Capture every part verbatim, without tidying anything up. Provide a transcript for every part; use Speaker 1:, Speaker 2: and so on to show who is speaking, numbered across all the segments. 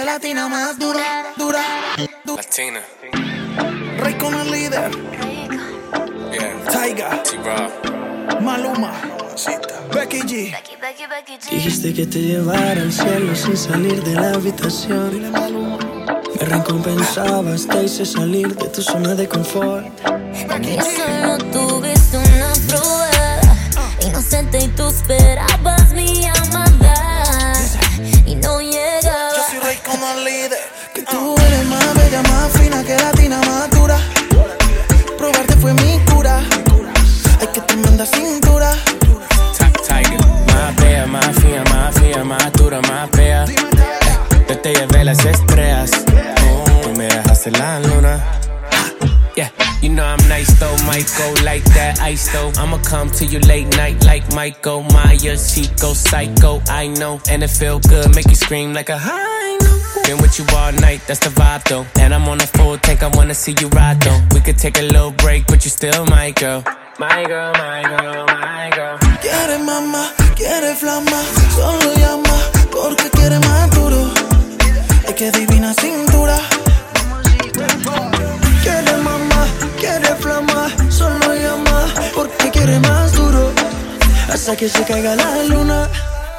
Speaker 1: latina más dura, dura, dura.
Speaker 2: Latina.
Speaker 1: Rey con el líder.
Speaker 2: Yeah.
Speaker 1: Tyga.
Speaker 2: T-Raw.
Speaker 1: Maluma. Becky G.
Speaker 3: Dijiste que te llevara al cielo sin salir de la habitación. Me recompensabas, te hice salir de tu zona de confort.
Speaker 4: Que solo tuviste una prueba inocente y tú esperabas mi llamada y no llegaba.
Speaker 1: Yo soy Rey con el líder. Que tú eres más bella, más fina que latina más dura. Probarte fue mi cura. Ay, qué tremenda cintura.
Speaker 2: Tyga. Más bella, más fina, más fría, más dura, más bella. Yo te llevé las estrellas. Tú me dejaste la luna. Yeah, you know I'm nice though, might go like that ice though. I'ma come to you late night like Michael Myers. She go psycho, I know, and it feel good, make you scream like a high note. Been with you all night, that's the vibe though. And I'm on a full tank, I wanna see you ride though. We could take a little break, but you still my girl. My girl, my girl, my girl.
Speaker 1: Quiere mamá, quiere flama, solo llama porque quiere más duro. Ay, qué divina cintura. Quiere mamá, quiere flama, solo llama porque quiere más duro hasta que se caiga la luna.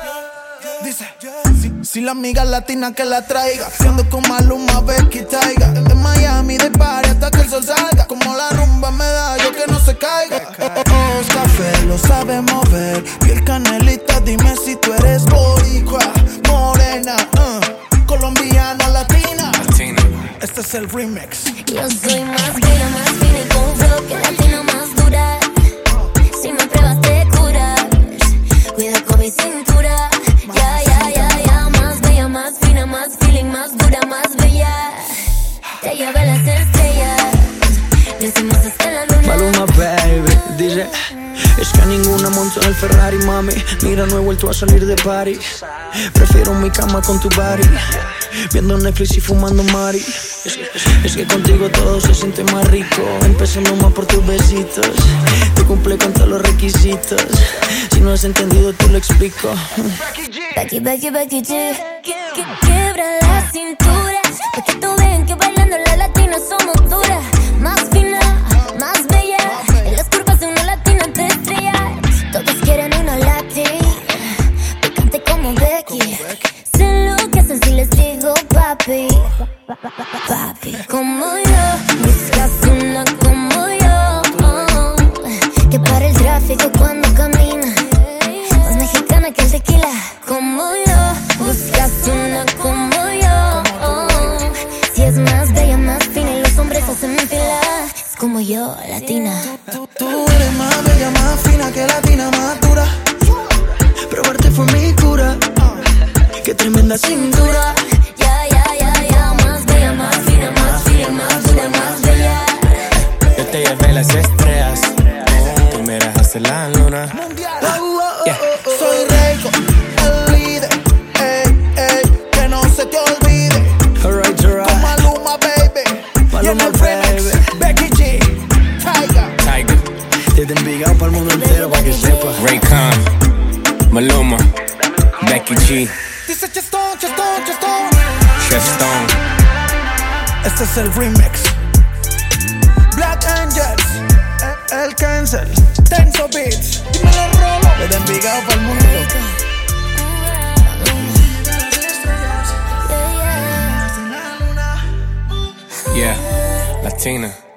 Speaker 1: Dice, si, si la amiga latina que la traiga, siendo con Maluma, Becky, Tyga. De Miami, de party hasta que el sol salga. Como la rumba me da, yo que no se caiga. Oh, oh, oh, es café, lo sabe mover. Piel canelita, dime si tú eres boricua, morena, uh, colombiana, latina.
Speaker 2: Latina.
Speaker 1: Este es el remix.
Speaker 4: Yo soy más bella, más fina y con flow que latina más dura. Si me pruebas te curas. Cuida con mi cintura. Ya, ya, ya, ya. Más bella, más fina, más feeling, más dura, más bella. Te llevé las estrellas. Decimos hasta la luna.
Speaker 3: Maluma, baby, dice. Es que a ninguna monto en el Ferrari, mami. Mira, no he vuelto a salir de party. Prefiero mi cama con tu body, viendo Netflix y fumando mari. Es que, es que contigo todo se siente más rico. Empezando más por tus besitos. Te cumple con todos los requisitos. Si no has entendido, te lo explico.
Speaker 4: Becky, Becky, Becky G. Quiebra la cintura, pa' que tú vean que bailando las latinas somos duras. Más fina, más bella. En las curvas de una latina te estrellas. Todos quieren una latina, picante como Becky. Sé lo que hacen si les digo papi. Papi, como yo, buscas una como yo, oh, que para el tráfico cuando camina. Más mexicana que el tequila. Como yo, buscas una como yo, oh, si es más bella, más fina y los hombres hacen fila. Es como yo, latina.
Speaker 1: Tú, tú, tú eres más bella, más fina que latina más dura.
Speaker 3: Probarte fue mi cura. Qué tremenda cintura.
Speaker 4: Ya, ya, ya, ya. Más bella, más fina, más fina, más dura, más bella.
Speaker 2: Yo te llevé las estrellas. Tú me dejaste la luna.
Speaker 1: Mundial.
Speaker 2: Yeah.
Speaker 1: Soy Rey, el líder. Ey, ey, que no se te olvide.
Speaker 3: Alright,
Speaker 1: Con
Speaker 3: alright.
Speaker 1: Maluma, baby.
Speaker 3: Maluma,
Speaker 1: Y en el
Speaker 3: baby.
Speaker 1: remix, Becky G. Tyga.
Speaker 2: Tyga.
Speaker 3: Desde Envigado para el mundo entero, para que sepa.
Speaker 2: Raycon. Maluma. Becky G.
Speaker 1: Dice Chestón, Chestón, Chestón.
Speaker 2: Chef Stone.
Speaker 1: Este es el remix. Black Angels. El, el Cancel. Tenso Beats. Dímelo, Rolo. Desde Envigado para el mundo.
Speaker 2: Yeah. Latina.